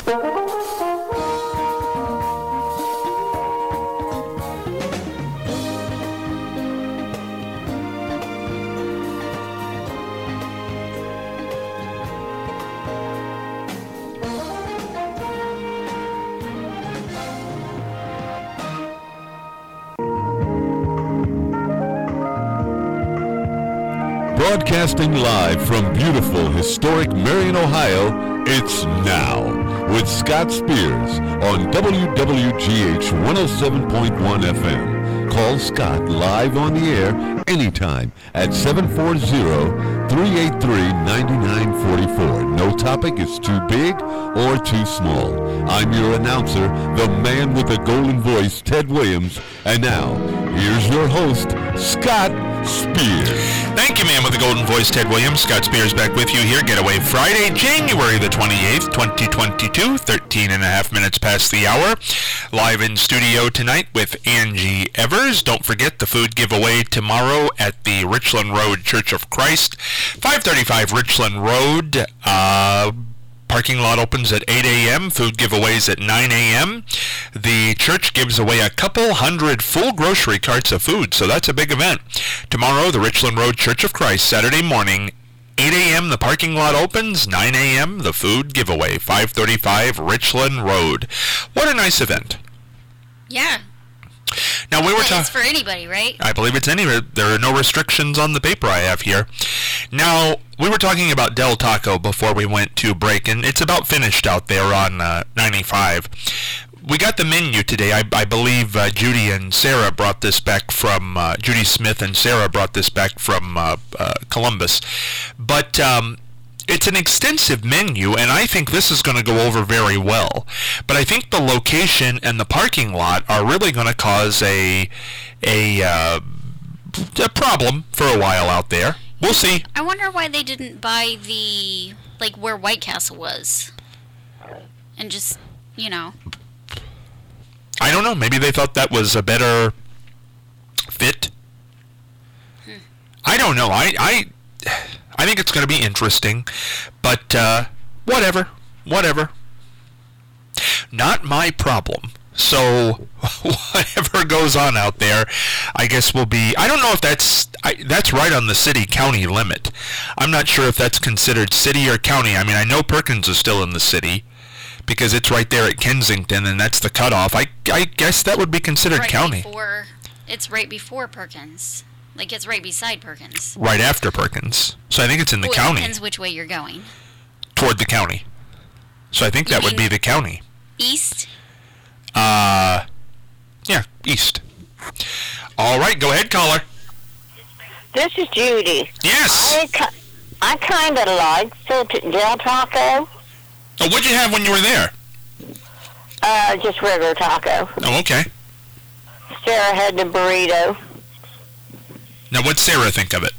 Broadcasting live from beautiful, historic Marion, Ohio, it's Now with Scott Spears on WWGH 107.1 FM. Call Scott live on the air anytime at 740-383-9944. No topic is too big or too small. I'm your announcer, the man with the golden voice, Ted Williams. And now, here's your host, Scott Spears. Thank you, man with the golden voice, Ted Williams. Scott Spears back with you here. Getaway Friday, January the 28th, 2022, 13 and a half minutes past the hour. Live in studio tonight with Angie Evers. Don't forget the food giveaway tomorrow at the Richland Road Church of Christ, 535 Richland Road. Parking lot opens at 8 a.m., food giveaways at 9 a.m. The church gives away a couple hundred full grocery carts of food, so that's a big event. Tomorrow, the Richland Road Church of Christ, Saturday morning, 8 a.m. the parking lot opens, 9 a.m. the food giveaway, 535 Richland Road. What a nice event. Yeah. Now we were It's for anybody, right? I believe it's anywhere. There are no restrictions on the paper I have here. Now, we were talking about Del Taco before we went to break, and it's about finished out there on 95. We got the menu today. I believe Judy and Sarah brought this back from, Judy Smith and Sarah brought this back from Columbus. But it's an extensive menu, and I think this is going to go over very well. But I think the location and the parking lot are really going to cause a problem for a while out there. We'll see. I wonder why they didn't buy the, like, where White Castle was. And just, I don't know. Maybe they thought that was a better fit. I don't know. I think it's going to be interesting. But, whatever. Not my problem. So, whatever goes on out there, I guess will be... I don't know if that's right on the city-county limit. I'm not sure if that's considered city or county. I mean, I know Perkins is still in the city, because it's right there at Kensington, and that's the cutoff. I guess that would be considered county. It's right before Perkins. Like, it's right beside Perkins. Right after Perkins. So I think it's in the county. It depends which way you're going. Toward the county. So I think that would be the county. East? Yeah, east. All right, go ahead, caller. This is Judy. Yes. I kind of like Del Taco. Oh, what'd you have when you were there? Just regular taco. Oh, okay. Sarah had the burrito. Now, what'd Sarah think of it?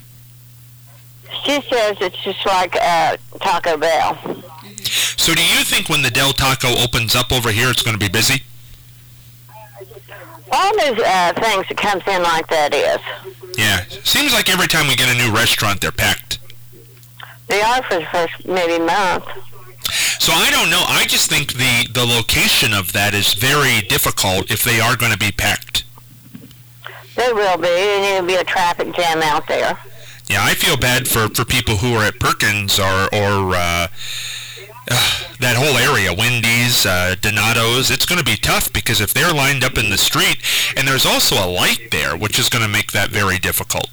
She says it's just like Taco Bell. So do you think when the Del Taco opens up over here, it's going to be busy? All those things that comes in like that is. Yeah. Seems like every time we get a new restaurant, they're packed. They are for the first maybe month. So I don't know. I just think the location of that is very difficult if they are going to be packed. They will be, and it'll be a traffic jam out there. Yeah, I feel bad for people who are at Perkins or that whole area, Wendy's, Donato's. It's going to be tough because if they're lined up in the street, and there's also a light there, which is going to make that very difficult.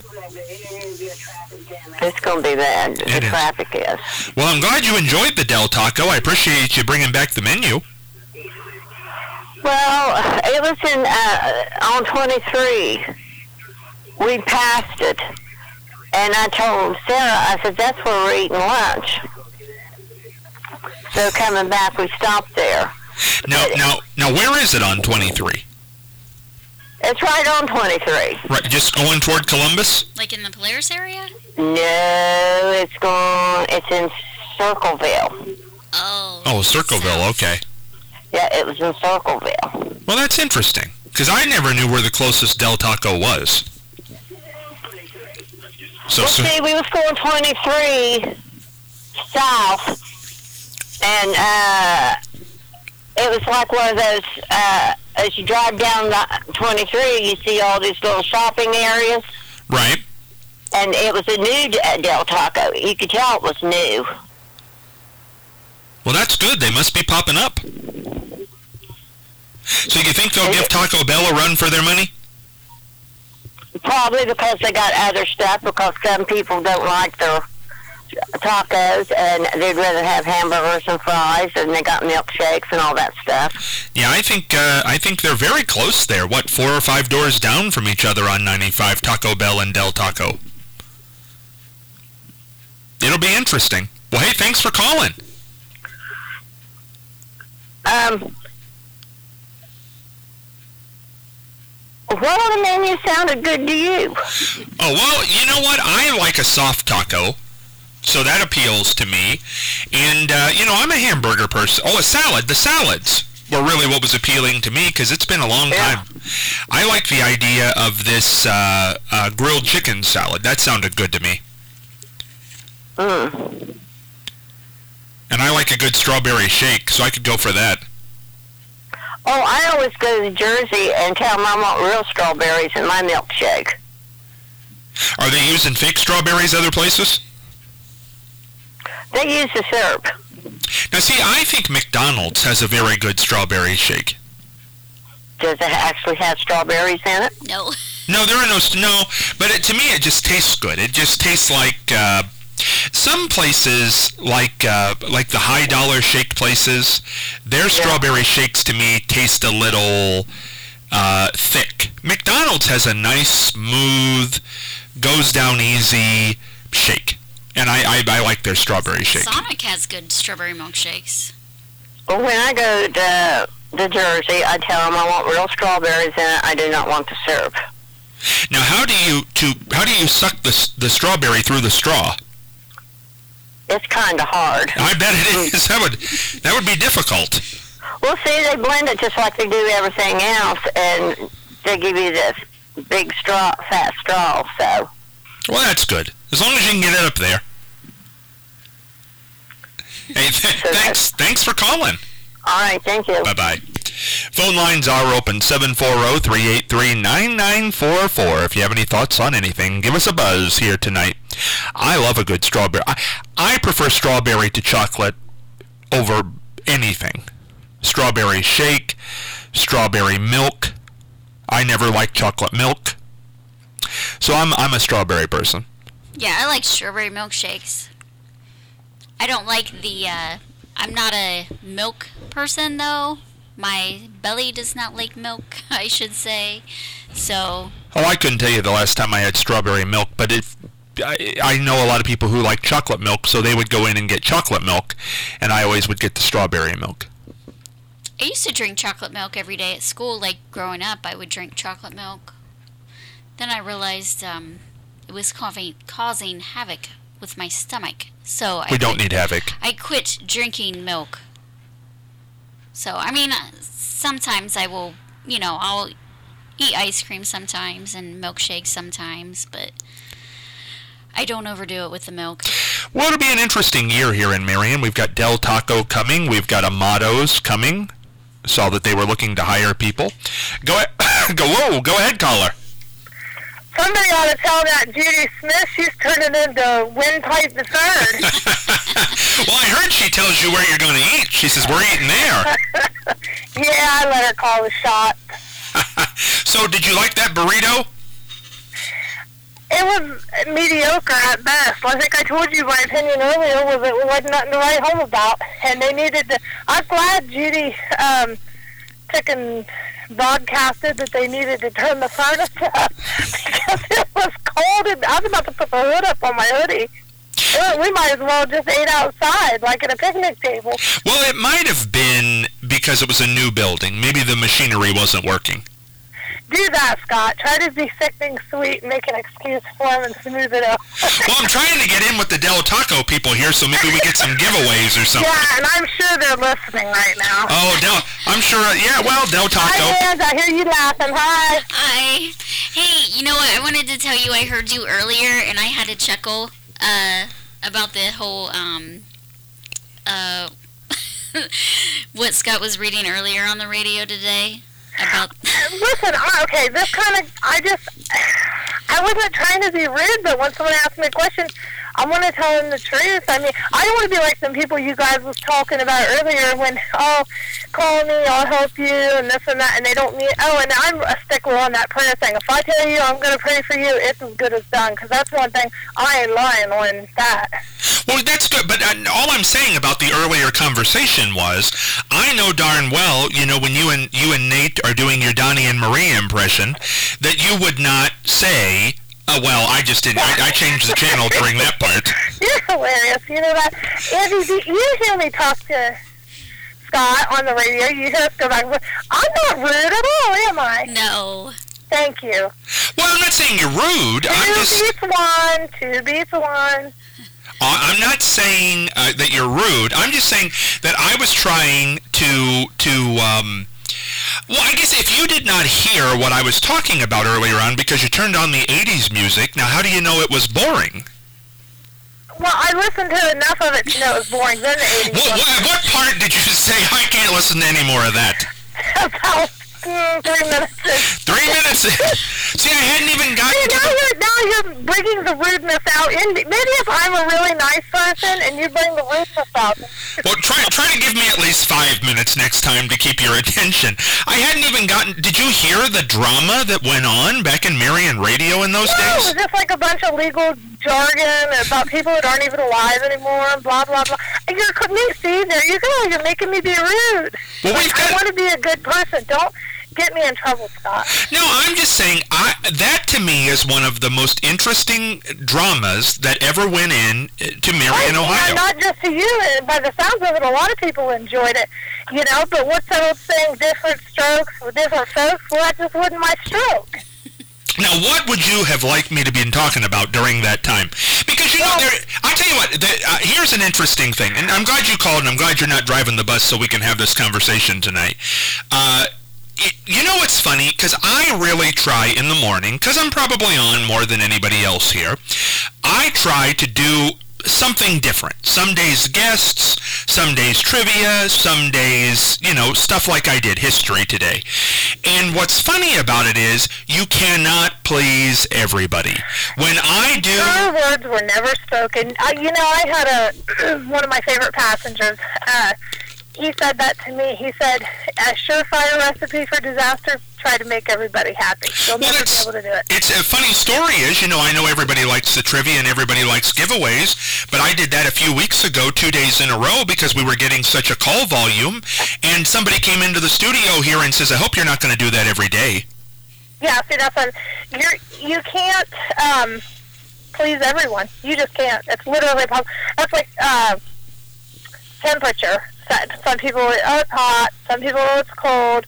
It's going to be bad. The traffic is. Well, I'm glad you enjoyed the Del Taco. I appreciate you bringing back the menu. Well, it was on 23. We passed it. And I told Sarah, I said, that's where we're eating lunch. So coming back, we stopped there. Now, where is it on 23? It's right on 23. Right, just going toward Columbus? Like in the Polaris area? No, it's in Circleville. Oh, Circleville, okay. Yeah, it was in Circleville. Well, that's interesting, because I never knew where the closest Del Taco was. See, we was going 23 south, and and it was like one of those, as you drive down the 23, you see all these little shopping areas. Right. And it was a new Del Taco. You could tell it was new. Well, that's good. They must be popping up. So you think they'll give Taco Bell a run for their money? Probably because they got other stuff, because some people don't like their tacos and they'd rather have hamburgers and fries, and they got milkshakes and all that stuff. Yeah, I think they're very close there. What, 4 or 5 doors down from each other on 95, Taco Bell and Del Taco. It'll be interesting. Well, hey, thanks for calling. What on the menu sounded good to you? Oh, well, you know what? I like a soft taco, so that appeals to me. And, I'm a hamburger person. Oh, a salad. The salads were really what was appealing to me, because it's been a long time. I like the idea of this grilled chicken salad. That sounded good to me. And I like a good strawberry shake, so I could go for that. Oh, I always go to Jersey and tell them I want real strawberries in my milkshake. Are they using fake strawberries other places? They use the syrup. Now, see, I think McDonald's has a very good strawberry shake. Does it actually have strawberries in it? No. No, there are no, but to me it just tastes good. It just tastes like some places, like the high dollar shake places, their strawberry shakes to me taste a little thick. McDonald's has a nice, smooth, goes down easy shake, and I like their strawberry shake. Sonic has good strawberry milkshakes. Well, when I go to Jersey, I tell them I want real strawberries in it. I do not want the syrup. Now, how do you suck the strawberry through the straw? It's kind of hard. I bet it is. That would be difficult. Well, see, they blend it just like they do everything else, and they give you this big fat straw. So. Well, that's good. As long as you can get it up there. Hey, thanks for calling. All right, thank you. Bye-bye. Phone lines are open, 740-383-9944. If you have any thoughts on anything, give us a buzz here tonight. I love a good strawberry. I prefer strawberry to chocolate over anything. Strawberry shake, strawberry milk. I never liked chocolate milk. So I'm a strawberry person. Yeah, I like strawberry milkshakes. I don't like I'm not a milk person, though. My belly does not like milk, I should say. So. Oh, I couldn't tell you the last time I had strawberry milk, but I know a lot of people who like chocolate milk, so they would go in and get chocolate milk, and I always would get the strawberry milk. I used to drink chocolate milk every day at school. Like, growing up, I would drink chocolate milk. Then I realized it was causing havoc with my stomach. So we don't need havoc. I quit drinking milk. So, I mean, sometimes I will, I'll eat ice cream sometimes and milkshakes sometimes, but I don't overdo it with the milk. Well, it'll be an interesting year here in Marion. We've got Del Taco coming. We've got Amado's coming. Saw that they were looking to hire people. Go ahead, caller. Somebody ought to tell that Judy Smith she's turning into Windpipe the Third. Well, I heard she tells you where you're going to eat. She says, we're eating there. Yeah, I let her call the shot. So, did you like that burrito? It was mediocre at best. I think I told you my opinion earlier was it wasn't nothing to write home about. And they needed to... I'm glad Judy took and broadcasted that they needed to turn the furnace up because it was cold and I was about to put the hood up on my hoodie. We might as well just ate outside like at a picnic table. Well, it might have been because it was a new building. Maybe the machinery wasn't working. Do that, Scott. Try to be sickening sweet and make an excuse for him and smooth it up. Well, I'm trying to get in with the Del Taco people here, so maybe we get some giveaways or something. Yeah, and I'm sure they're listening right now. Oh, I'm sure. Yeah, well, Del Taco. Hi, Ange. I hear you laughing. Hi. Hi. Hey, you know what? I wanted to tell you I heard you earlier, and I had to chuckle about the whole what Scott was reading earlier on the radio today about. Listen, okay, this kind of, I wasn't trying to be rude, but when someone asks me a question, I want to tell them the truth. I mean, I don't want to be like some people you guys was talking about earlier when, call me, I'll help you, and this and that, and they don't mean, and I'm a stickler on that prayer thing. If I tell you I'm going to pray for you, it's as good as done, because that's one thing, I ain't lying on that. Well, that's good, but all I'm saying about the earlier conversation was, I know darn well, when you and Nate are doing your Donnie and Marie impression, that you would not say, well, I just didn't. I changed the channel during that part. You're hilarious. You know that? Andy, you hear me talk to Scott on the radio. You hear us go back. I'm not rude at all, am I? No. Thank you. Well, I'm not saying you're rude. Two beats one. I'm not saying that you're rude. I'm just saying that I was trying to well, I guess if you did not hear what I was talking about earlier on because you turned on the 80s music, now how do you know it was boring? Well, I listened to enough of it to know it was boring. Then the 80s. What part did you just say, I can't listen to any more of that? About 3 minutes in. 3 minutes in? See, I hadn't even gotten to now you're bringing the rudeness out. Maybe if I'm a really nice person and you bring the rudeness out. Well, try to give me at least 5 minutes next time to keep your attention. I hadn't even gotten... Did you hear the drama that went on back in Marion Radio in those days? It was just like a bunch of legal jargon about people that aren't even alive anymore, and blah, blah, blah. See, there you go. You're making me be rude. Well, I want to be a good person. Don't get me in trouble, Scott. No, I'm just saying, that to me is one of the most interesting dramas that ever went in to Marion, Ohio. Not just to you, by the sounds of it, a lot of people enjoyed it, but what's that old saying, different strokes for different folks? Well, that just wasn't my stroke. Now, what would you have liked me to be talking about during that time? Because, I'll tell you what, here's an interesting thing, and I'm glad you called, and I'm glad you're not driving the bus so we can have this conversation tonight. You know what's funny? Because I really try in the morning, because I'm probably on more than anybody else here, I try to do something different. Some days guests, some days trivia, some days, stuff like I did, history today. And what's funny about it is you cannot please everybody. When I do... Your words were never spoken. I had one of my favorite passengers, he said that to me. He said, a surefire recipe for disaster, try to make everybody happy. You'll never be able to do it. It's a funny story is, I know everybody likes the trivia and everybody likes giveaways, but I did that a few weeks ago, 2 days in a row, because we were getting such a call volume, and somebody came into the studio here and says, I hope you're not going to do that every day. Yeah, see, that's what, you can't please everyone. You just can't. It's literally possible. That's like temperature. Some people, it's hot. Some people, it's cold.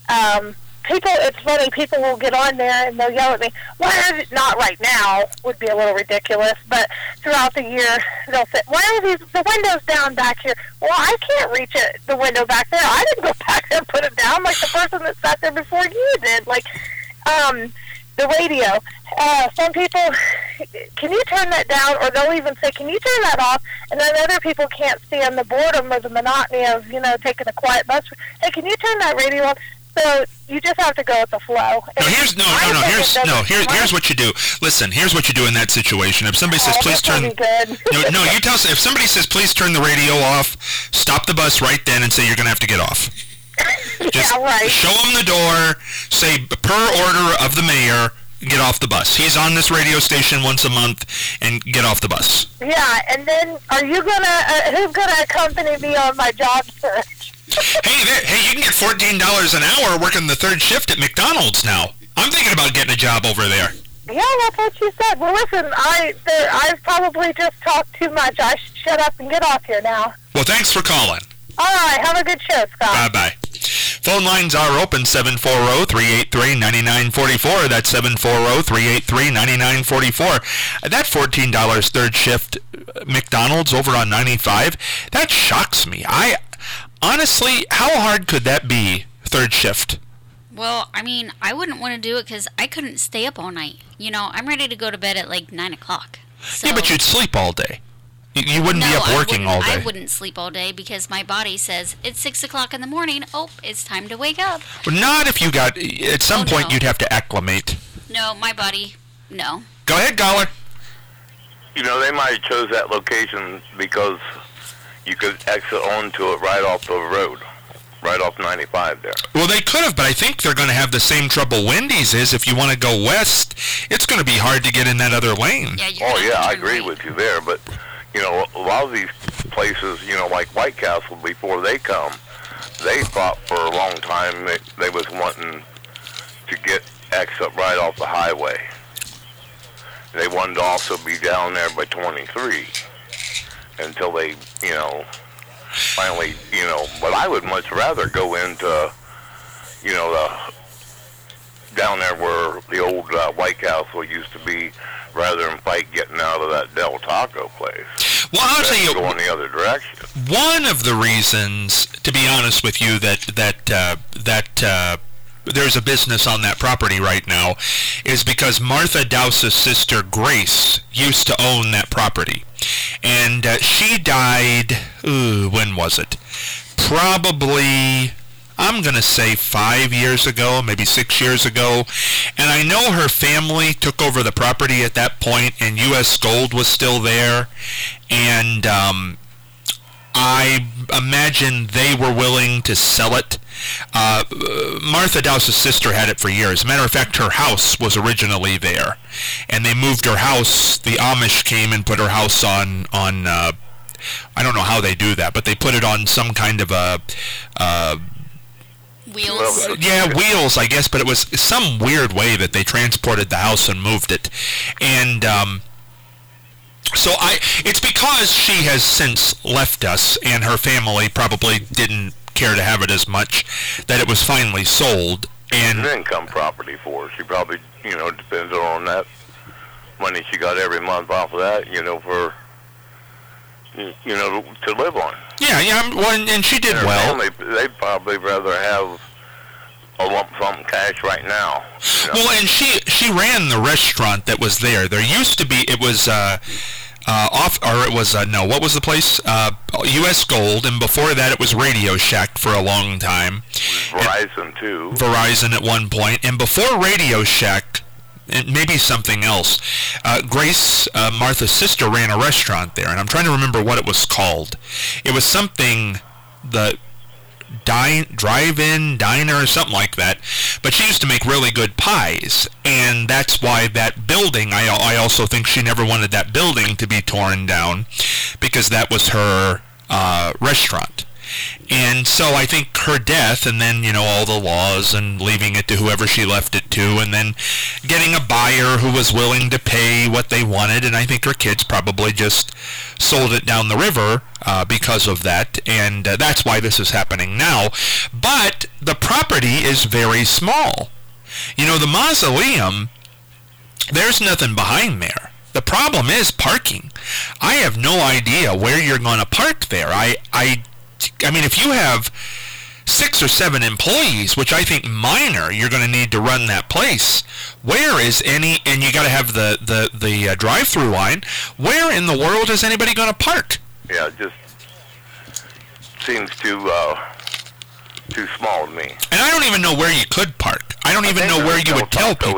It's funny, people will get on there and they'll yell at me, why are they, not right now, would be a little ridiculous, but throughout the year, they'll say, why are the windows down back here? Well, I can't reach the window back there. I didn't go back there and put it down like the person that sat there before you did. Like, the radio. Some people, can you turn that down? Or they'll even say, can you turn that off? And then other people can't stand the boredom or the monotony of, taking a quiet bus. Hey, can you turn that radio on? So you just have to go with the flow. Here's what you do. Listen, here's what you do in that situation. If somebody says, please turn... you tell us, if somebody says, please turn the radio off, stop the bus right then and say you're going to have to get off. Just show them the door, say, per order of the mayor, get off the bus. He's on this radio station once a month, and get off the bus. Yeah, and then are you going to, who's going to accompany me on my job search? Hey, you can get $14 an hour working the third shift at McDonald's now. I'm thinking about getting a job over there. Yeah, that's what you said. Well, listen, I've probably just talked too much. I should shut up and get off here now. Well, thanks for calling. All right, have a good show, Scott. Bye-bye. Phone lines are open, 740-383-9944. That's 740-383-9944. That $14 third shift McDonald's over on 95, that shocks me. Honestly, how hard could that be, third shift? Well, I wouldn't want to do it because I couldn't stay up all night. I'm ready to go to bed at like 9 o'clock. So. Yeah, but you'd sleep all day. You wouldn't be up working all day. I wouldn't sleep all day because my body says it's 6 o'clock in the morning. Oh, it's time to wake up. Well, not if you got. At some point, no. you'd have to acclimate. No, my body. No. Go ahead, caller. You know, they might have chose that location because you could exit onto it right off the road, right off 95 there. Well, they could have, but I think they're going to have the same trouble Wendy's is. If you want to go west, it's going to be hard to get in that other lane. Yeah, I agree with you there, but, you know, a lot of these places, you know, like White Castle, before they come, they thought for a long time they was wanting to get exit right off the highway. They wanted to also be down there by 23 until they, you know, finally, you know, but I would much rather go into, you know, down there where the old White Castle used to be, rather than fight getting out of that Del Taco place. Well, I'll tell you, go in the other direction. One of the reasons, to be honest with you, that there's a business on that property right now is because Martha Dowse's sister Grace used to own that property. And she died, when was it? Probably, I'm going to say 5 years ago, maybe 6 years ago. And I know her family took over the property at that point, and U.S. Gold was still there. And I imagine they were willing to sell it. Martha Dowse's sister had it for years. As a matter of fact, her house was originally there. And they moved her house. The Amish came and put her house on I don't know how they do that, but they put it on some kind of a... wheels? Yeah, wheels, I guess, but it was some weird way that they transported the house and moved it. And... So it's because she has since left us, and her family probably didn't care to have it as much, that it was finally sold. And it's an income property for her. She probably, you know, depends on that money she got every month off of that, you know, for, you know, to live on. Yeah, well, and she did and her well. Family, they'd probably rather have a lump sum cash right now. You know? Well, and she ran the restaurant that was there. There used to be, it was what was the place? U.S. Gold, and before that it was Radio Shack for a long time. Verizon, too. Verizon at one point, and before Radio Shack, and maybe something else, Grace, Martha's sister, ran a restaurant there, and I'm trying to remember what it was called. It was something, the drive-in diner or something like that, but she used to make really good pies, and that's why that building, I also think she never wanted that building to be torn down, because that was her restaurant. And so I think her death, and then, you know, all the laws and leaving it to whoever she left it to, and then getting a buyer who was willing to pay what they wanted, and I think her kids probably just sold it down the river because of that, and that's why this is happening now. But the property is very small. You know, the mausoleum, there's nothing behind there. The problem is parking. I have no idea where you're going to park there. I mean, if you have 6 or 7 employees, which I think minor, you're going to need to run that place. Where is any, and you got to have the drive-through line. Where in the world is anybody going to park? Yeah, it just seems too small to me. And I don't even know where you could park. I don't even know where you would tell people.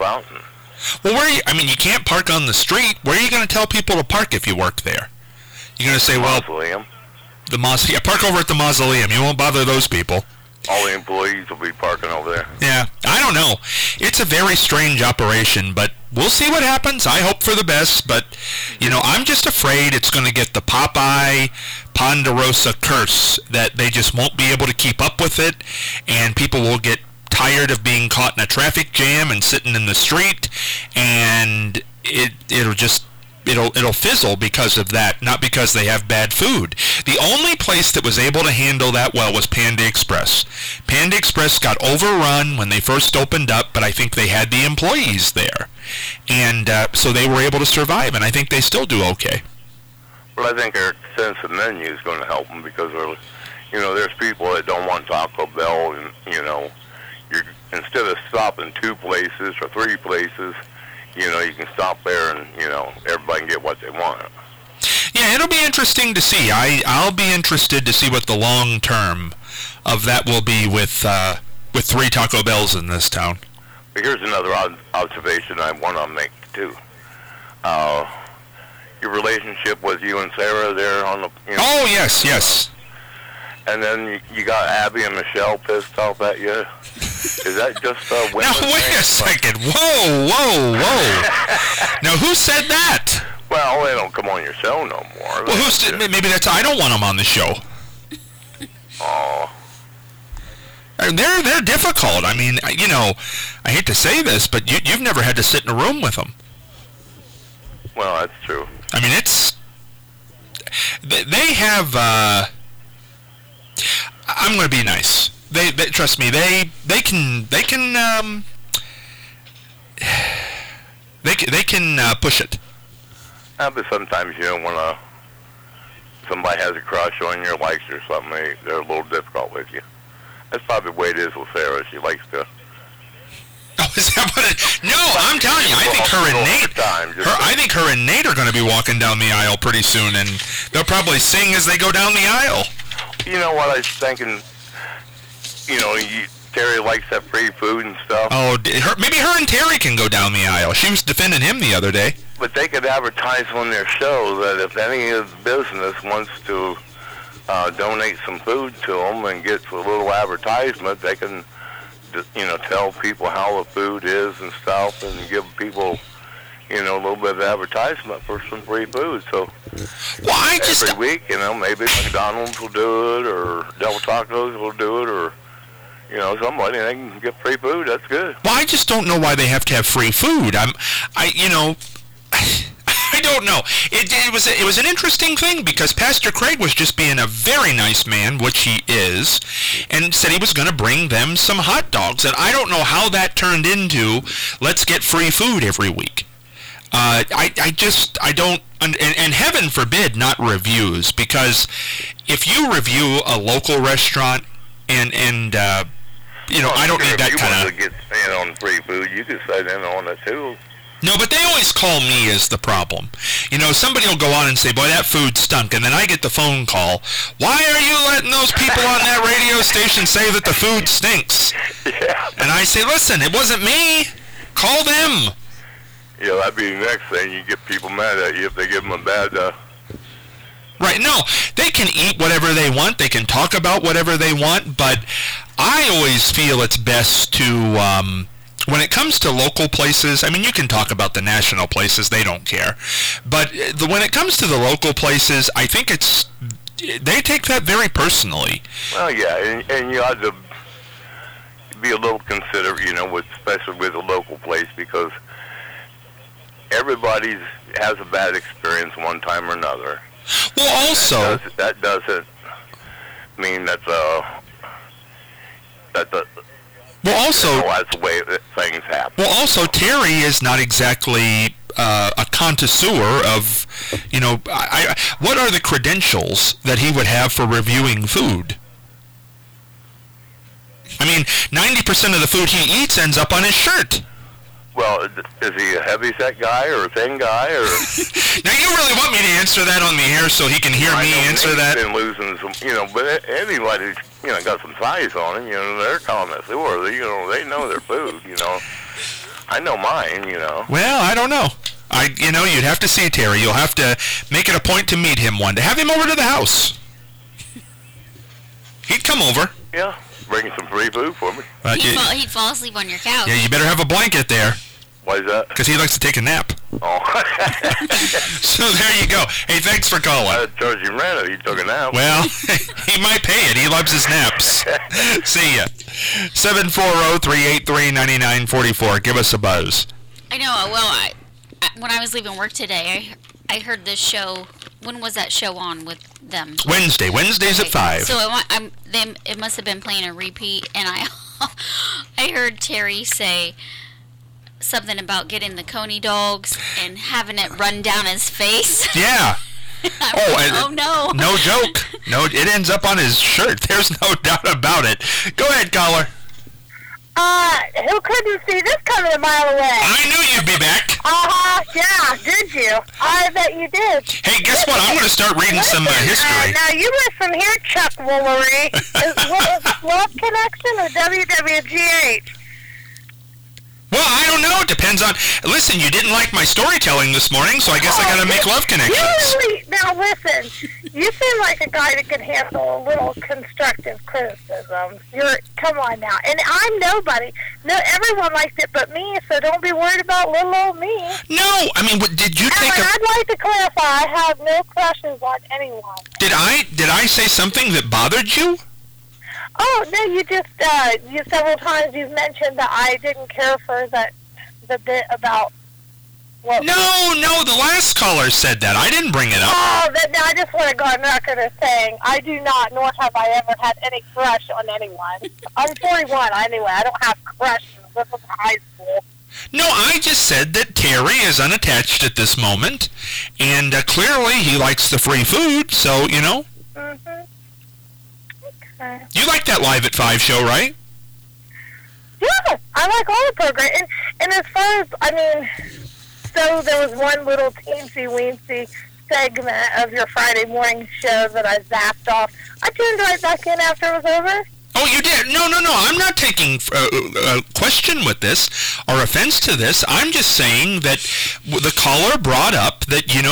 Well, you can't park on the street. Where are you going to tell people to park if you work there? You're going to say, well... Mausoleum. Yeah, park over at the mausoleum. You won't bother those people. All the employees will be parking over there. Yeah, I don't know. It's a very strange operation, but we'll see what happens. I hope for the best, but, you know, I'm just afraid it's going to get the Popeye Ponderosa curse, that they just won't be able to keep up with it, and people will get tired of being caught in a traffic jam and sitting in the street, and it'll fizzle because of that, not because they have bad food. The only place that was able to handle that well was Panda Express. Panda Express got overrun when they first opened up, but I think they had the employees there. And so they were able to survive, and I think they still do okay. Well, I think their sense of menu is going to help them, because there's people that don't want Taco Bell, and, you know, instead of stopping 2 places or 3 places, you know, you can stop there and, you know, everybody can get what they want. Yeah, it'll be interesting to see. I'll be interested to see what the long term of that will be with 3 Taco Bells in this town. Here's another observation I want to make too. Your relationship with you and Sarah there on the. Oh yes. And then you got Abby and Michelle pissed off at you. Is that just women's Now wait thing? a second. Whoa. Now who said that? Well, they don't come on your show no more. Well, who said? Maybe that's I don't want them on the show. Oh. They're difficult. I mean, I hate to say this, but you've never had to sit in a room with them. Well, that's true. I mean, they have. I'm going to be nice. They trust me. They can push it. But sometimes when somebody has a crush on your likes or something, they're a little difficult with you. That's probably the way it is with Sarah. She likes to. Oh, is that what it? No, I'm telling you, I think her and Nate are going to be walking down the aisle pretty soon, and they'll probably sing as they go down the aisle. You know what I was thinking? Terry likes that free food and stuff. Oh, maybe her and Terry can go down the aisle. She was defending him the other day. But they could advertise on their show that if any of the business wants to donate some food to them and get a little advertisement, they can, tell people how the food is and stuff, and give people, a little bit of advertisement for some free food. So every week, maybe McDonald's will do it, or Del Tacos will do it, or somebody, they can get free food. That's good. Well, I just don't know why they have to have free food. I don't know. It was an interesting thing because Pastor Craig was just being a very nice man, which he is, and said he was going to bring them some hot dogs. And I don't know how that turned into let's get free food every week. I don't, and heaven forbid not reviews, because if you review a local restaurant and I don't need that kind of. If you want to get in on free food, you can sit in on it too. No, but they always call me as the problem. Somebody will go on and say, boy, that food stunk, and then I get the phone call. Why are you letting those people on that radio station say that the food stinks? Yeah. And I say, listen, it wasn't me. Call them. Yeah, that'd be the next thing. You get people mad at you if they give them a bad... Right, no, they can eat whatever they want. They can talk about whatever they want, but I always feel it's best to... when it comes to local places, I mean, you can talk about the national places, they don't care. But when it comes to the local places, I think they take that very personally. Well, yeah, and you ought to be a little considerate, especially with a local place, because everybody has a bad experience one time or another. Well, also... That doesn't mean that's Well, also, that's the way that things happen. Well, also, Terry is not exactly a connoisseur of, what are the credentials that he would have for reviewing food? I mean, 90% of the food he eats ends up on his shirt. Well, is he a heavy-set guy or a thin guy? Or Now, you really want me to answer that on the air so he can hear me answer that? I've been losing some, but anybody who's, got some size on him, they're connoisseur. They know their food, I know mine, Well, I don't know. You'd have to see Terry. You'll have to make it a point to meet him one day. Have him over to the house. He'd come over. Yeah, bring some free food for me. He'd fall asleep on your couch. Yeah, you better have a blanket there. Why is that? Because he likes to take a nap. Oh. So there you go. Hey, thanks for calling. I'd charge him rent if he took a nap. Well, he might pay it. He loves his naps. See ya. 740-383-9944. Give us a buzz. I know. Well, when I was leaving work today, I heard this show. When was that show on with them? Wednesdays at 5. So it must have been playing a repeat, and I heard Terry say something about getting the Coney dogs and having it run down his face. Yeah. Oh no. No joke. No, it ends up on his shirt. There's no doubt about it. Go ahead, caller. Who couldn't see this coming a mile away? I knew you'd be back. Yeah, did you? I bet you did. Hey, guess what? I'm going to start reading some history. Now, you listen here, Chuck Woolery. Is Love Connection or WWGH? Well, I don't know. It depends on... Listen, you didn't like my storytelling this morning, so I guess I got to make love connections. Now, listen. You seem like a guy that can handle a little constructive criticism. Come on now. And I'm nobody. No, everyone likes it but me, so don't be worried about little old me. No, I mean, did you take I'd like to clarify, I have no crushes on anyone. Did I say something that bothered you? Oh, no, you just, several times you've mentioned that I didn't care for the bit about what... No, the last caller said that. I didn't bring it up. Oh, no, I just want to go on record as saying I do not, nor have I ever had any crush on anyone. I'm 41 anyway. I don't have crushes. This was high school. No, I just said that Terry is unattached at this moment, and clearly he likes the free food, so, you know. Mm-hmm. Okay. You like that Live at 5 show, right? Yeah, I like all the programs. And as far as, so there was one little teensy-weensy segment of your Friday morning show that I zapped off. I tuned right back in after it was over. Oh, you did? No. I'm not taking a question with this or offense to this. I'm just saying that the caller brought up that, you're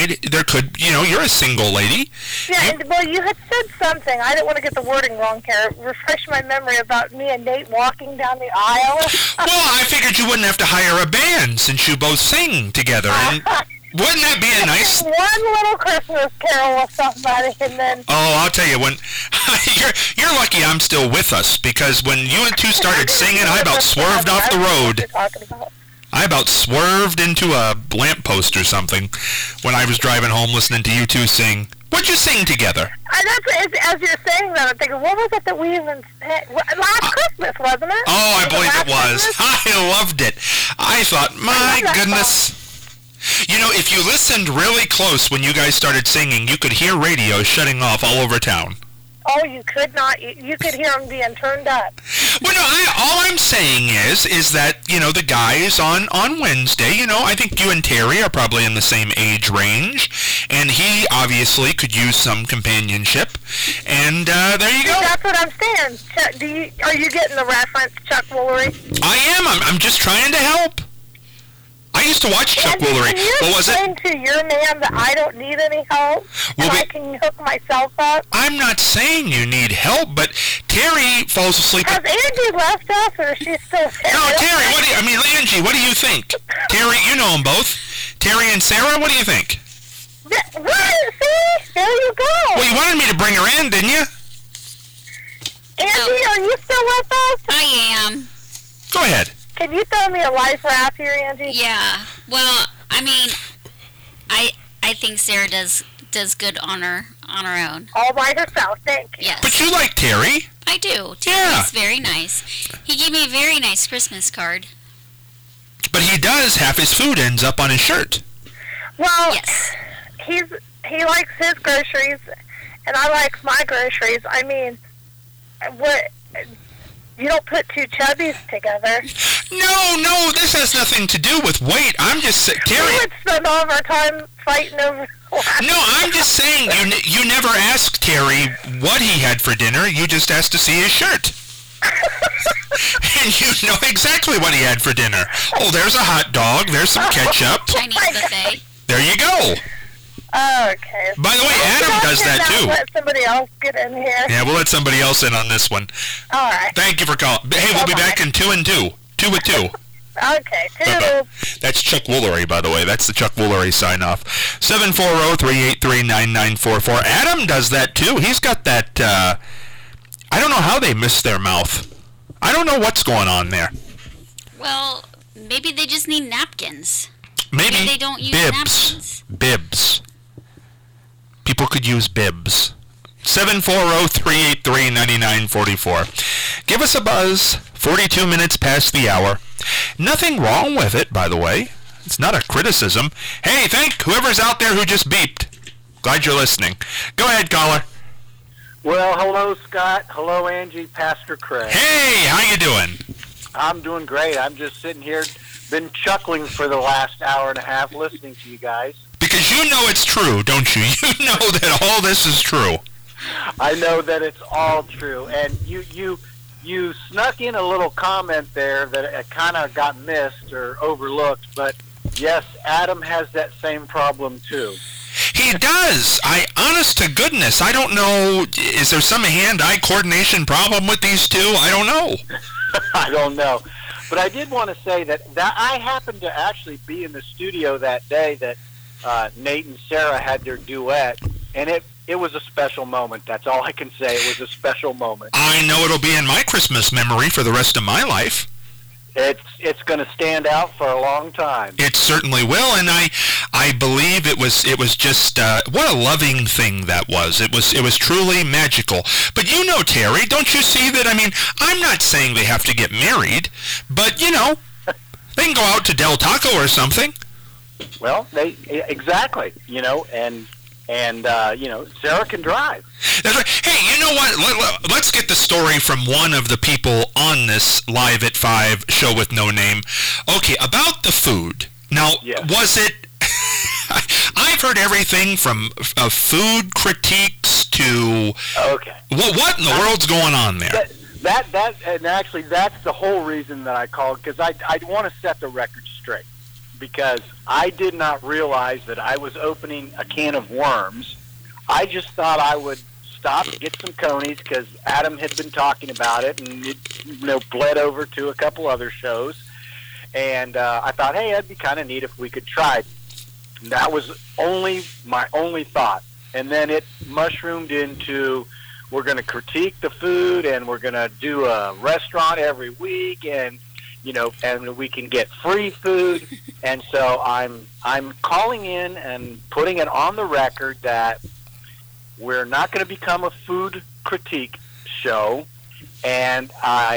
a single lady. Yeah, you had said something. I didn't want to get the wording wrong here. Refresh my memory about me and Nate walking down the aisle. Well, I figured you wouldn't have to hire a band since you both sing together. And wouldn't that be a nice... One little Christmas carol with somebody, and then... Oh, I'll tell you, when... you're lucky I'm still with us, because when you and two started singing, I about swerved off the road. I about swerved into a lamppost or something when I was driving home listening to you two sing. What'd you sing together? As you're saying that, I'm thinking, what was it that we even sang? Last Christmas, wasn't it? Oh, I believe it was. Christmas? I loved it. I thought, my goodness... if you listened really close when you guys started singing, you could hear radio shutting off all over town. Oh, you could not. You could hear them being turned up. Well, no, all I'm saying is that, the guys on Wednesday, I think you and Terry are probably in the same age range, and he obviously could use some companionship, and there you go. That's what I'm saying. Are you getting the reference, Chuck Woolery? I am. I'm just trying to help. I used to watch Chuck Woolery. What was it? Can you explain to your man that I don't need any help? I can hook myself up? I'm not saying you need help, but Terry falls asleep. Has Angie left us, or is she still there? No, Terry, Angie, what do you think? Terry, you know them both. Terry and Sarah, what do you think? See? There you go. Well, you wanted me to bring her in, didn't you? Angie, are you still with us? I am. Go ahead. Can you throw me a life raft here, Angie? Yeah. Well, I think Sarah does good on her own. All by herself, thank you. Yes. But you like Terry. I do. Terry's very nice. He gave me a very nice Christmas card. But he does. Half his food ends up on his shirt. Well, yes. He likes his groceries, and I like my groceries. What... You don't put two chubbies together. No, this has nothing to do with weight. I'm just saying, Terry... We would spend all of our time fighting over... No, I'm just saying, you never asked Terry what he had for dinner. You just asked to see his shirt. And you know exactly what he had for dinner. Oh, there's a hot dog. There's some ketchup. Chinese buffet. There you go. Okay. By the way, Adam does that too. Let somebody else get in here. Yeah, we'll let somebody else in on this one. All right. Thank you for calling. Hey, we'll be back in 2 and 2. 2 with 2. Okay, toodles. That's Chuck Woolery, by the way. That's the Chuck Woolery sign-off. 740-383-9944. Adam does that too. He's got that, I don't know how they miss their mouth. I don't know what's going on there. Well, maybe they just need napkins. Maybe they don't use napkins. Bibs. People could use bibs. 740-383-9944. Give us a buzz. 42 minutes past the hour. Nothing wrong with it, by the way. It's not a criticism. Hey, thank whoever's out there who just beeped. Glad you're listening. Go ahead, caller. Well, hello, Scott. Hello, Angie. Pastor Craig. Hey, how you doing? I'm doing great. I'm just sitting here been chuckling for the last hour and a half listening to you guys. Because you know it's true, don't you? You know that all this is true. I know that it's all true. And you snuck in a little comment there that kind of got missed or overlooked. But, yes, Adam has that same problem, too. He does. Honest to goodness, I don't know. Is there some hand-eye coordination problem with these two? I don't know. I don't know. But I did want to say that I happened to actually be in the studio that day that Nate and Sarah had their duet, and it was a special moment. That's all I can say. It was a special moment. I know it'll be in my Christmas memory for the rest of my life. It's going to stand out for a long time. It certainly will, and I believe it was just what a loving thing that was. It was truly magical. But you know, Terry, don't you see that? I mean, I'm not saying they have to get married, but you know, they can go out to Del Taco or something. Well, exactly, you know, and you know, Sarah can drive. That's right. Hey, you know what? Let's get the story from one of the people on this Live at 5 show with no name. Okay, about the food. Now, was it... I've heard everything from food critiques to... Okay. What in the world's going on there? And actually, that's the whole reason that I called, because I want to set the record straight. Because I did not realize that I was opening a can of worms. I just thought I would stop, get some conies, because Adam had been talking about it, and it, you know, bled over to a couple other shows. And I thought, hey, that'd be kind of neat if we could try it. And that was my only thought. And then it mushroomed into, we're going to critique the food, and we're going to do a restaurant every week, and you know, and we can get free food. And so I'm calling in and putting it on the record that we're not going to become a food critique show, and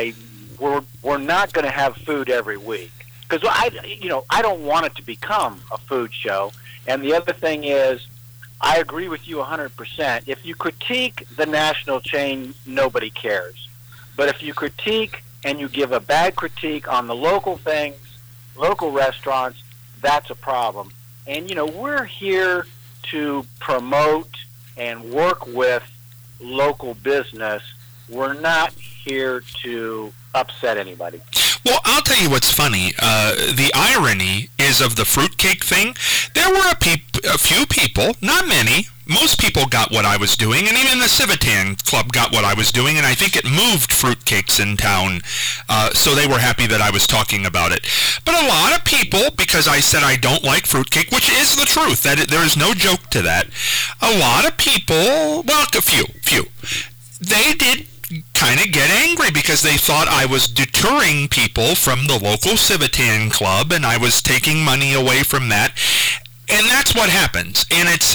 we're not going to have food every week, because I don't want it to become a food show. And the other thing is, I agree with you 100%. If you critique the national chain, nobody cares. But if you critique and you give a bad critique on the local things, local restaurants, that's a problem. And, you know, we're here to promote and work with local business. We're not here to upset anybody. Well, I'll tell you what's funny. The irony is of the fruitcake thing. There were a few people, not many. Most people got what I was doing, and even the Civitan Club got what I was doing, and I think it moved fruitcakes in town, so they were happy that I was talking about it. But a lot of people, because I said I don't like fruitcake, which is the truth, that there is no joke to that, a lot of people, well, a few, they did kind of get angry because they thought I was deterring people from the local Civitan Club, and I was taking money away from that. And that's what happens. And it's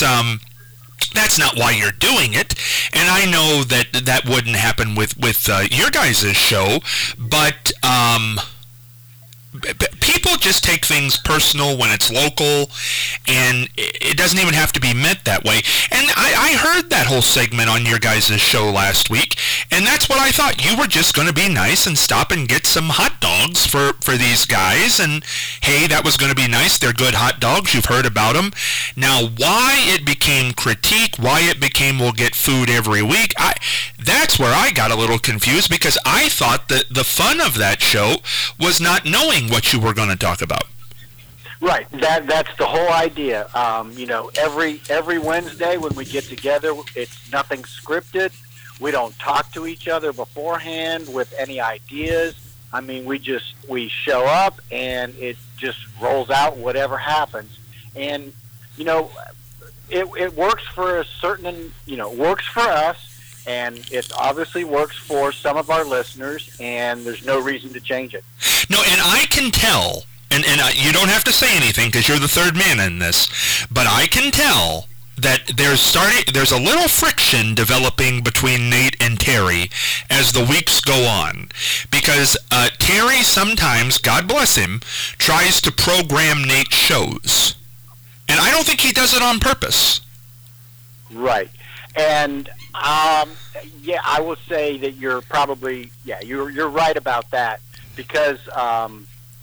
that's not why you're doing it. And I know that wouldn't happen with your guys' show, but people just take things personal when it's local, and it doesn't even have to be meant that way. And I heard that whole segment on your guys' show last week, and that's what I thought. You were just going to be nice and stop and get some hot dogs for these guys, and hey, that was going to be nice. They're good hot dogs. You've heard about them. Now, why it became critique, why it became we'll get food every week, that's where I got a little confused, because I thought that the fun of that show was not knowing what you were going to talk about. Right. That's the whole idea. You know, every Wednesday when we get together, it's nothing scripted. We don't talk to each other beforehand with any ideas. I mean, we show up and it just rolls out whatever happens. And, you know, it works for a certain, you know, works for us, and it obviously works for some of our listeners, and there's no reason to change it. No, and I can tell, and you don't have to say anything because you're the third man in this, but I can tell that there's a little friction developing between Nate and Terry as the weeks go on, because Terry sometimes, God bless him, tries to program Nate's shows, and I don't think he does it on purpose. Right. And yeah, I will say that you're probably you're right about that, because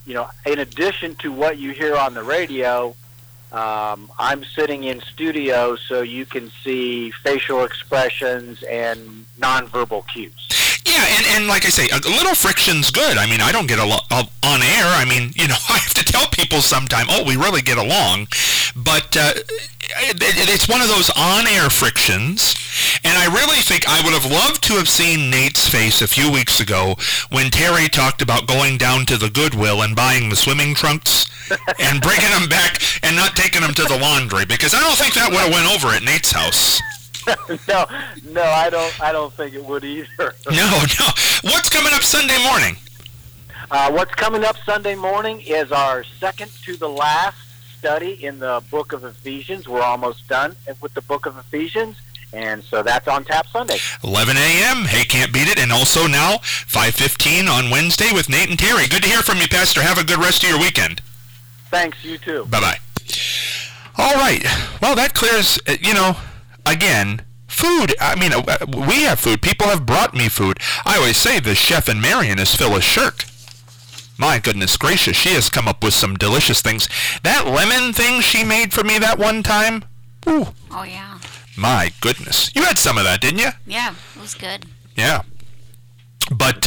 in addition to what you hear on the radio, I'm sitting in studio so you can see facial expressions and nonverbal cues. Yeah, and like I say, a little friction's good. I mean, I don't get on air. I mean, I have to tell people sometime, we really get along. But it's one of those on-air frictions. And I really think I would have loved to have seen Nate's face a few weeks ago when Terry talked about going down to the Goodwill and buying the swimming trunks and bringing them back and not taking them to the laundry, because I don't think that would have went over at Nate's house. No, I don't think it would either. No. What's coming up Sunday morning? What's coming up Sunday morning is our second to the last study in the book of Ephesians. We're almost done with the book of Ephesians, and so that's on tap Sunday. 11 a.m. Hey, can't beat it. And also now, 5:15 on Wednesday with Nate and Terry. Good to hear from you, Pastor. Have a good rest of your weekend. Thanks, you too. Bye-bye. All right. Well, that clears, again, food. I mean, we have food. People have brought me food. I always say the chef in Marion is Phyllis Shirk. My goodness gracious, she has come up with some delicious things. That lemon thing she made for me that one time, ooh. Oh, yeah. My goodness. You had some of that, didn't you? Yeah, it was good. Yeah. But,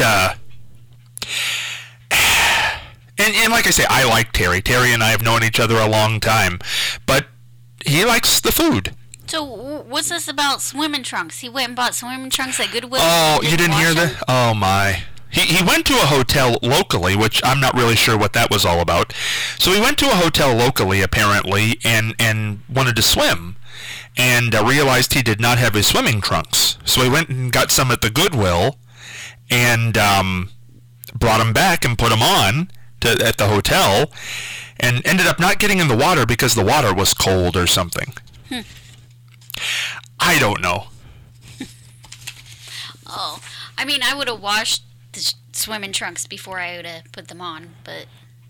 and like I say, I like Terry. Terry and I have known each other a long time. But he likes the food. So, what's this about swimming trunks? He went and bought swimming trunks at Goodwill? Oh, you didn't hear that? Oh, my. He went to a hotel locally, which I'm not really sure what that was all about. So he went to a hotel locally, apparently, and wanted to swim, and realized he did not have his swimming trunks. So he went and got some at the Goodwill, and brought them back and put them on at the hotel, and ended up not getting in the water because the water was cold or something. I don't know. Oh, I mean, I would have washed the swimming trunks before I would have put them on, but...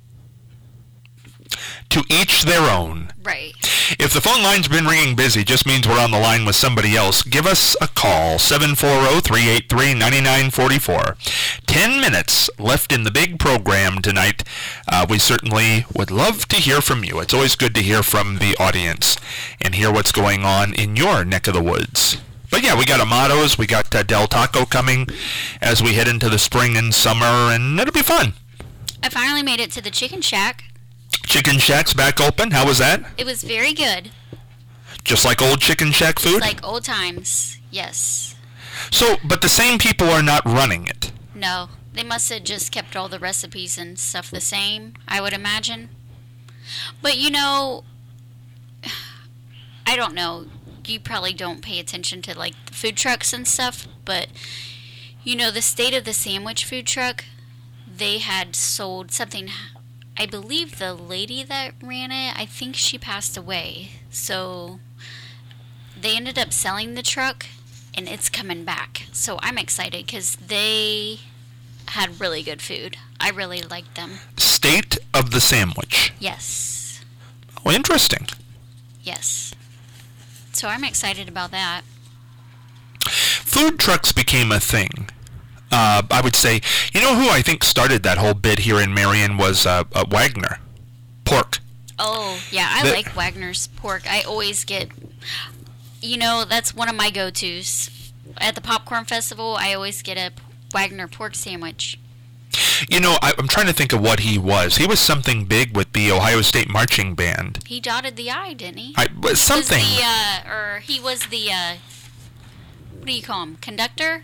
To each their own. Right. If the phone line's been ringing busy, just means we're on the line with somebody else. Give us a call, 740-383-9944. 10 minutes left in the big program tonight. We certainly would love to hear from you. It's always good to hear from the audience and hear what's going on in your neck of the woods. But yeah, we got Amato's, we got Del Taco coming as we head into the spring and summer, and it'll be fun. I finally made it to the Chicken Shack. Chicken Shack's back open. How was that? It was very good. Just like old Chicken Shack food? Like old times, yes. So, but the same people are not running it. No, they must have just kept all the recipes and stuff the same, I would imagine. But I don't know. You probably don't pay attention to like the food trucks and stuff, but the State of the Sandwich food truck, they had sold something. I believe the lady that ran it, I think she passed away. So they ended up selling the truck, and it's coming back. So I'm excited because they had really good food. I really liked them. State of the Sandwich. Yes. Oh, interesting. Yes. So I'm excited about that. Food trucks became a thing. I would say, who I think started that whole bit here in Marion was Wagner. Pork. Oh, yeah, I like Wagner's pork. I always get, that's one of my go-tos. At the Popcorn Festival, I always get a Wagner pork sandwich. I'm trying to think of what he was. He was something big with the Ohio State Marching Band. He dotted the I, didn't he? Something. He was the, what do you call him? Conductor?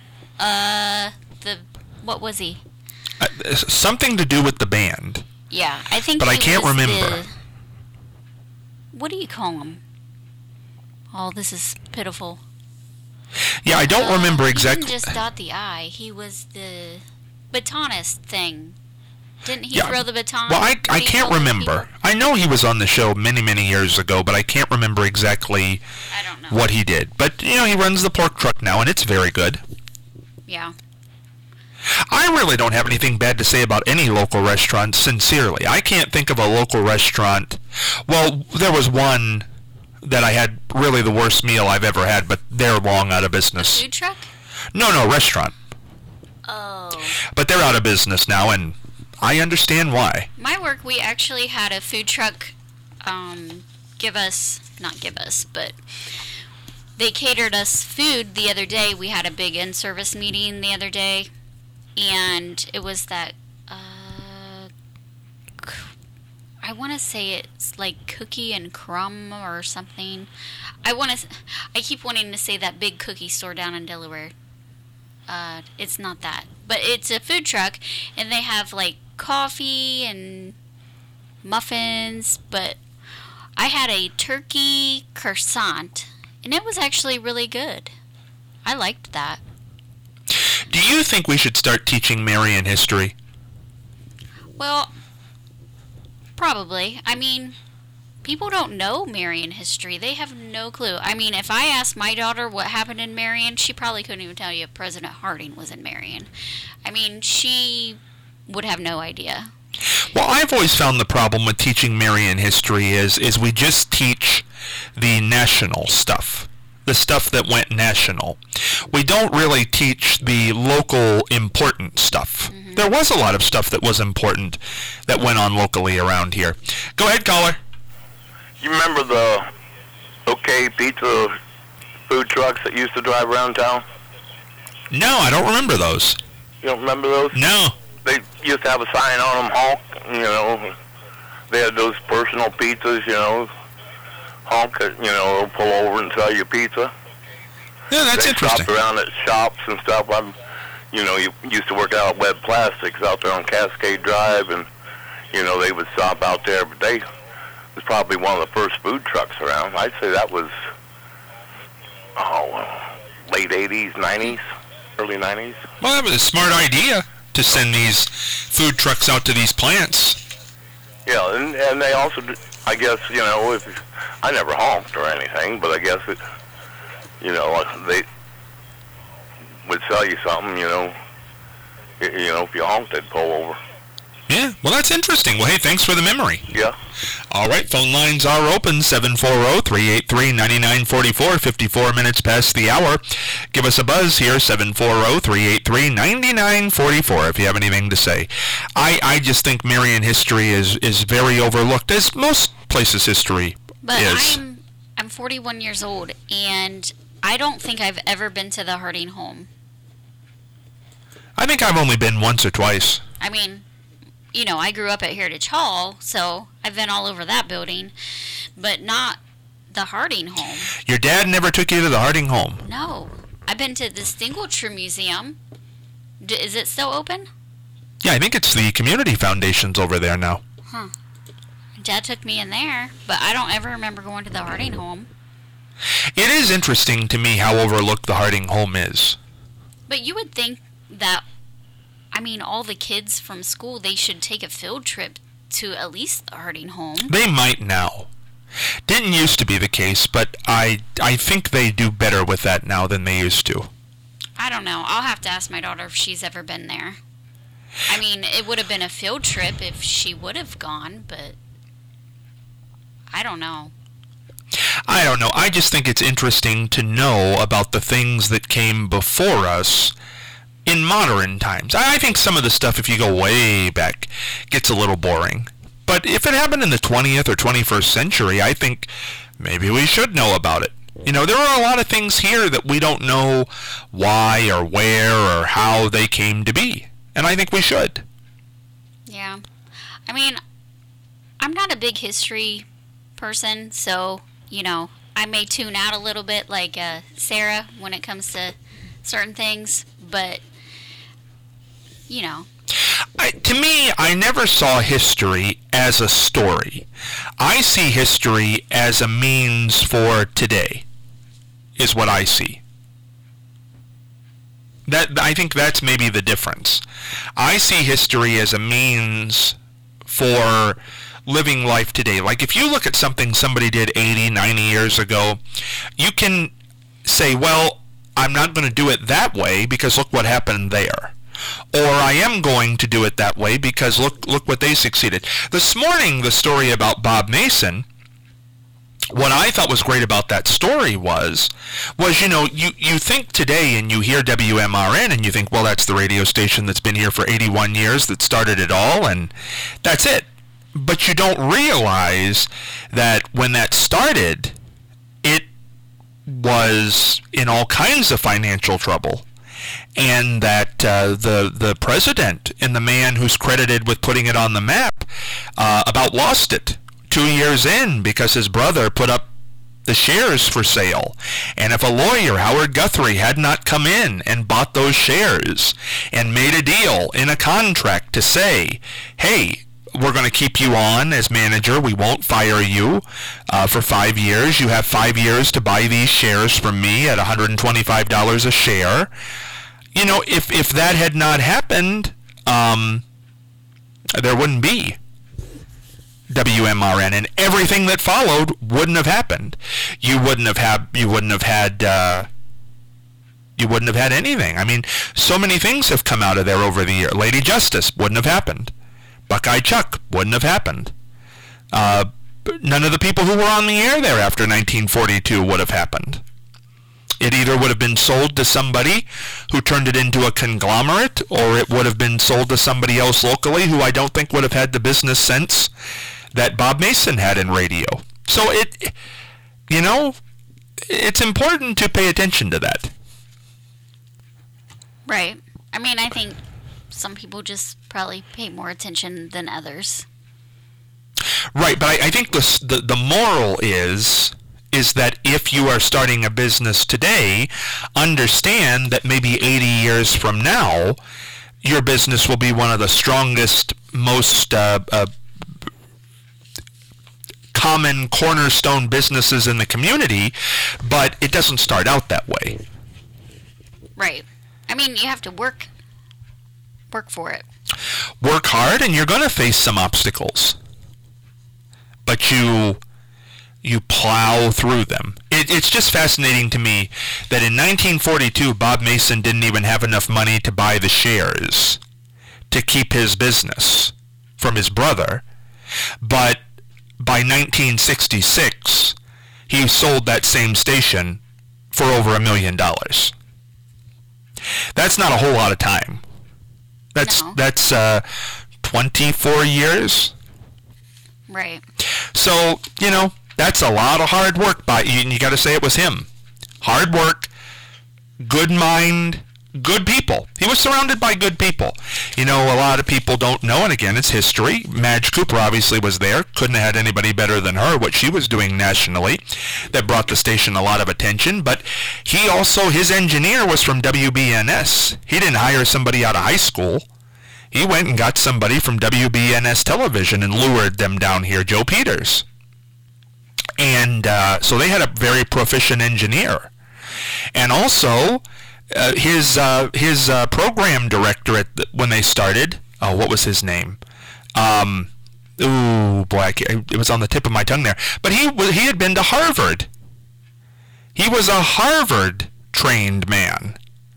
What was he? Something to do with the band. Yeah, I think. But I can't remember. What do you call him? Oh, this is pitiful. Yeah, I don't remember exactly. He didn't just dot the I. He was the batonist thing. Didn't he throw the baton? Well, I can't remember. I know he was on the show many, many years ago, but I can't remember exactly what he did. But, he runs the pork truck now, and it's very good. Yeah. I really don't have anything bad to say about any local restaurant, sincerely. I can't think of a local restaurant. Well, there was one that I had really the worst meal I've ever had, but they're long out of business. A food truck? No, restaurant. Oh. But they're out of business now, and I understand why. My work, we actually had a food truck but they catered us food the other day. We had a big in-service meeting the other day, and it was that, I want to say it's like cookie and crumb or something. I keep wanting to say that big cookie store down in Delaware. It's not that, but it's a food truck, and they have like coffee and muffins, but I had a turkey croissant, and it was actually really good. I liked that. Do you think we should start teaching Marion history? Well, probably. I mean, people don't know Marion history. They have no clue. I mean, if I asked my daughter what happened in Marion, she probably couldn't even tell you if President Harding was in Marion. I mean, she would have no idea. Well, I've always found the problem with teaching Marion history is we just teach the national stuff, the stuff that went national. We don't really teach the local important stuff. Mm-hmm. There was a lot of stuff that was important that went on locally around here. Go ahead, caller. You remember the OK Pizza food trucks that used to drive around town? No, I don't remember those. You don't remember those? No. They used to have a sign on them, honk, you know. They had those personal pizzas, you know. Honk, you know, pull over and sell you pizza. Yeah, that's interesting. They stopped around at shops and stuff. You know, you used to work out at Web Plastics out there on Cascade Drive, and, you know, they would stop out there, but they was probably one of the first food trucks around. I'd say that was, late 80s, 90s, early 90s. Well, that was a smart idea to send these food trucks out to these plants. Yeah, and they also, I guess, you know, I never honked or anything, but I guess it, you know, they would sell you something, you know, if you honked, they'd pull over. Yeah, well, that's interesting. Well, hey, thanks for the memory. Yeah. All right, phone lines are open, 740-383-9944, 54 minutes past the hour. Give us a buzz here, 740-383-9944, if you have anything to say. I just think Marion history is very overlooked, as most places' history is. But I'm 41 years old, and I don't think I've ever been to the Harding home. I think I've only been once or twice. I mean, you know, I grew up at Heritage Hall, so I've been all over that building, but not the Harding home. Your dad never took you to the Harding home? No. I've been to the Stingletree Museum. Is it still open? Yeah, I think it's the community foundations over there now. Huh. Dad took me in there, but I don't ever remember going to the Harding home. It is interesting to me how overlooked the Harding home is. But you would think that, I mean, all the kids from school, they should take a field trip to at least the Harding home. They might now. Didn't used to be the case, but I think they do better with that now than they used to. I don't know. I'll have to ask my daughter if she's ever been there. I mean, it would have been a field trip if she would have gone, but I don't know. I don't know. I just think it's interesting to know about the things that came before us in modern times. I think some of the stuff, if you go way back, gets a little boring. But if it happened in the 20th or 21st century, I think maybe we should know about it. You know, there are a lot of things here that we don't know why or where or how they came to be. And I think we should. Yeah. I mean, I'm not a big history person, so, you know, I may tune out a little bit like Sarah when it comes to certain things, but, you know. To me, I never saw history as a story. I see history as a means for today, is what I see. I think that's maybe the difference. I see history as a means for living life today. Like if you look at something somebody did 80, 90 years ago, you can say, well, I'm not going to do it that way because look what happened there. Or I am going to do it that way because look what they succeeded. This morning, the story about Bob Mason what I thought was great about that story was you think today and you hear WMRN and you think, well, that's the radio station that's been here for 81 years that started it all, and that's it. But you don't realize that when that started, it was in all kinds of financial trouble, and that the president and the man who's credited with putting it on the map about lost it 2 years in because his brother put up the shares for sale. And if a lawyer, Howard Guthrie, had not come in and bought those shares and made a deal in a contract to say, hey, we're going to keep you on as manager, we won't fire you for 5 years, you have 5 years to buy these shares from me at $125 a share. If that had not happened, there wouldn't be WMRN, and everything that followed wouldn't have happened. You wouldn't have had anything. I mean, so many things have come out of there over the year. Lady Justice wouldn't have happened. Buckeye Chuck wouldn't have happened. None of the people who were on the air there after 1942 would have happened. It either would have been sold to somebody who turned it into a conglomerate, or it would have been sold to somebody else locally who I don't think would have had the business sense that Bob Mason had in radio. So it's important to pay attention to that. Right. I mean, I think some people just probably pay more attention than others. Right, but I think the moral is that if you are starting a business today, understand that maybe 80 years from now, your business will be one of the strongest, most common cornerstone businesses in the community, but it doesn't start out that way. Right. I mean, you have to work for it. Work hard, and you're going to face some obstacles. But you plow through them. It's just fascinating to me that in 1942, Bob Mason didn't even have enough money to buy the shares to keep his business from his brother. But by 1966, he sold that same station for over $1 million. That's not a whole lot of time. That's 24 years. Right. So, that's a lot of hard work by you, and you got to say it was him. Hard work, good mind, good people. He was surrounded by good people. A lot of people don't know, and again, it's history. Madge Cooper obviously was there. Couldn't have had anybody better than her, what she was doing nationally. That brought the station a lot of attention, but his engineer was from WBNS. He didn't hire somebody out of high school. He went and got somebody from WBNS television and lured them down here, Joe Peters. And so they had a very proficient engineer. And also, his program director when they started, what was his name? It was on the tip of my tongue there. But he had been to Harvard. He was a Harvard-trained man.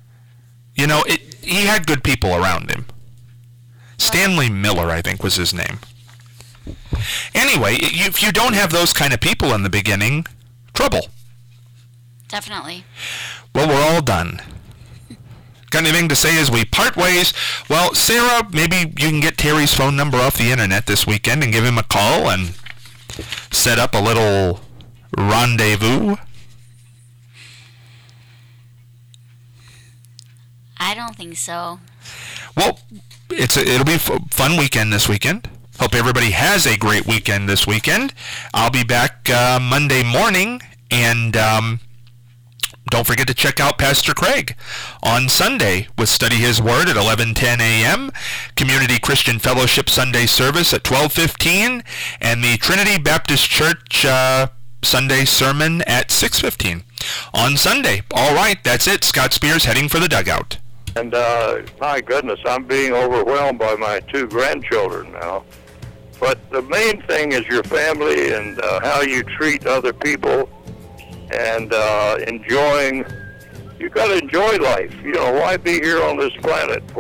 He had good people around him. Stanley Miller, I think, was his name. Anyway, if you don't have those kind of people in the beginning, trouble. Definitely. Well, we're all done. Got anything to say as we part ways? Well, Sarah, maybe you can get Terry's phone number off the internet this weekend and give him a call and set up a little rendezvous. I don't think so. Well, it'll be a fun weekend this weekend. Hope everybody has a great weekend this weekend. I'll be back Monday morning, and don't forget to check out Pastor Craig on Sunday with Study His Word at 11:10 a.m., Community Christian Fellowship Sunday service at 12:15, and the Trinity Baptist Church Sunday sermon at 6:15 on Sunday. All right, that's it. Scott Spears heading for the dugout. And my goodness, I'm being overwhelmed by my 2 grandchildren now. But the main thing is your family and how you treat other people, and enjoying. You got to enjoy life. Why be here on this planet